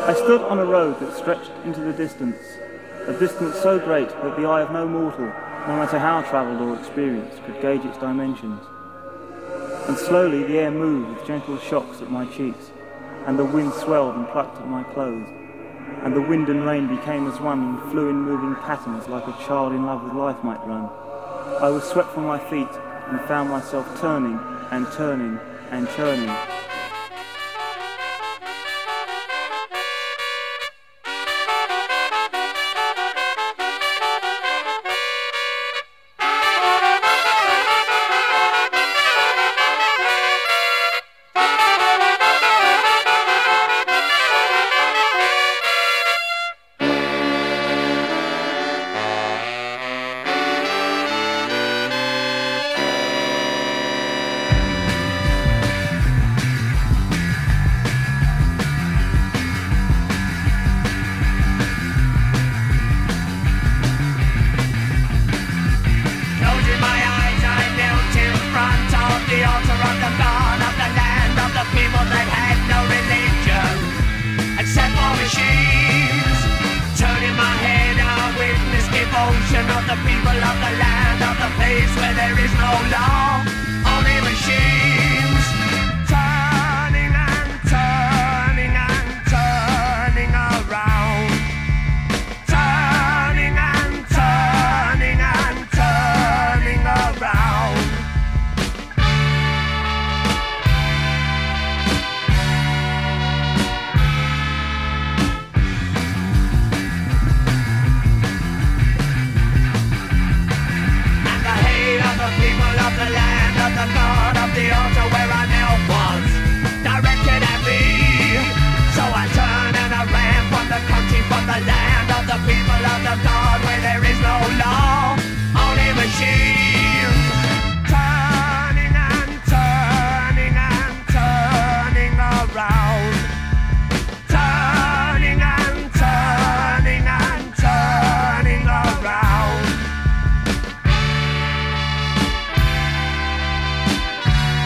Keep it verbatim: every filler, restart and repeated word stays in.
I stood on a road that stretched into the distance, a distance so great that the eye of no mortal, no matter how travelled or experienced, could gauge its dimensions. And slowly the air moved with gentle shocks at my cheeks, and the wind swelled and plucked at my clothes, and the wind and rain became as one and flew in moving patterns like a child in love with life might run. I was swept from my feet and found myself turning and turning and turning. Of the people of the land, of the place where there is no law.